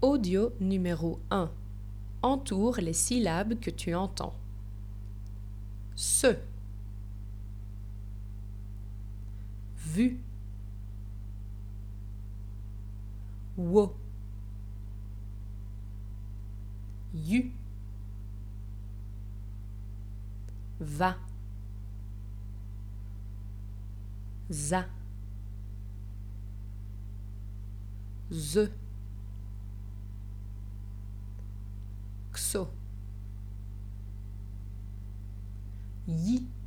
Audio numéro 1. Entoure les syllabes que tu entends. Se. Vu. Wo. Yu. Va. Za. Ze. Xo. Yi.